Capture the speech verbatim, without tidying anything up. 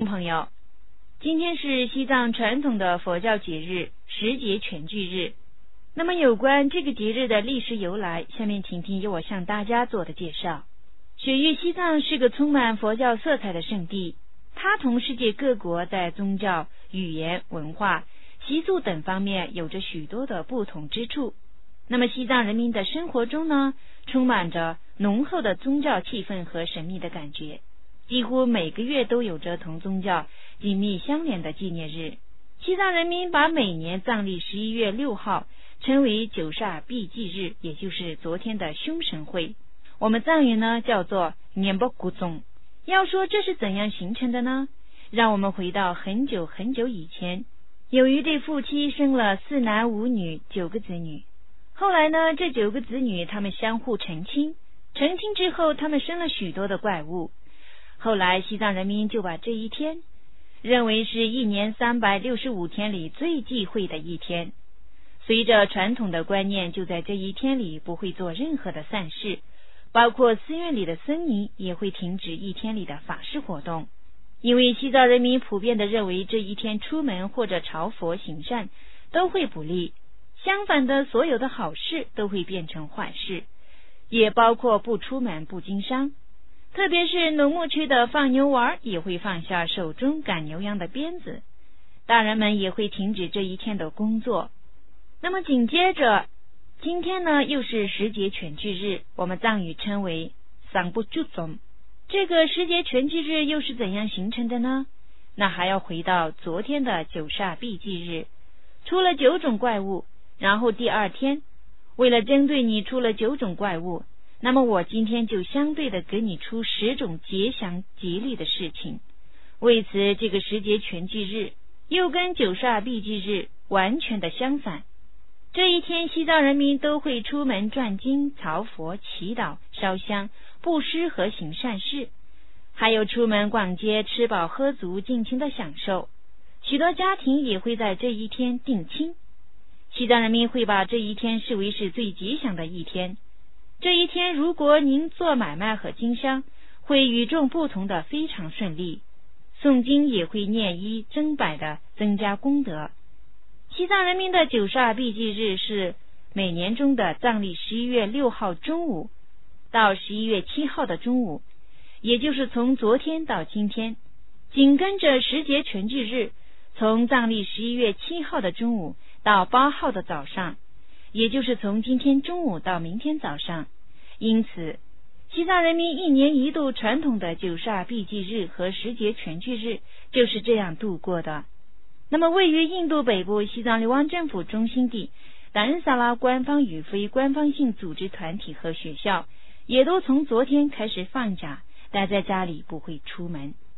朋友，今天是西藏传统的佛教节日十节全聚日。那么有关这个节日的历史由来，下面请听由我向大家做的介绍。雪域西藏是个充满佛教色彩的圣地，它同世界各国在宗教、语言、文化、习俗等方面有着许多的不同之处。那么西藏人民的生活中呢，充满着浓厚的宗教气氛和神秘的感觉，几乎每个月都有着同宗教紧密相连的纪念日。西藏人民把每年藏历十一月六号称为九煞避忌日，也就是昨天的凶神会，我们藏语呢叫做年不古宗。要说这是怎样形成的呢？让我们回到很久很久以前，有一对夫妻生了四男五女九个子女。后来呢，这九个子女他们相互成亲，成亲之后他们生了许多的怪物。后来西藏人民就把这一天认为是一年三百六十五天里最忌讳的一天。随着传统的观念，就在这一天里不会做任何的善事，包括寺院里的僧尼也会停止一天里的法事活动。因为西藏人民普遍的认为这一天出门或者朝佛行善都会不利，相反的，所有的好事都会变成坏事，也包括不出门不经商。特别是农牧区的放牛娃也会放下手中赶牛羊的鞭子，大人们也会停止这一天的工作。那么紧接着，今天呢又是十节全聚日，我们藏语称为桑布祝宗。这个十节全聚日又是怎样形成的呢？那还要回到昨天的九煞避忌日，出了九种怪物，然后第二天为了针对你出了九种怪物，那么我今天就相对的给你出十种吉祥吉利的事情。为此，这个十节全聚日又跟九煞避忌日完全的相反。这一天西藏人民都会出门转经、朝佛、祈祷、烧香、布施和行善事，还有出门逛街、吃饱喝足、尽情的享受。许多家庭也会在这一天定亲。西藏人民会把这一天视为是最吉祥的一天。这一天如果您做买卖和经商，会与众不同的非常顺利。诵经也会念一增百的增加功德。西藏人民的九煞避忌日是每年中的藏历十一月六号中午到十一月七号的中午，也就是从昨天到今天。紧跟着十节全聚日，从藏历十一月七号的中午到八号的早上，也就是从今天中午到明天早上。因此西藏人民一年一度传统的九煞避忌日和十节全聚日就是这样度过的。那么位于印度北部西藏流亡政府中心地达仁萨拉官方与非官方性组织团体和学校也都从昨天开始放假，待在家里不会出门。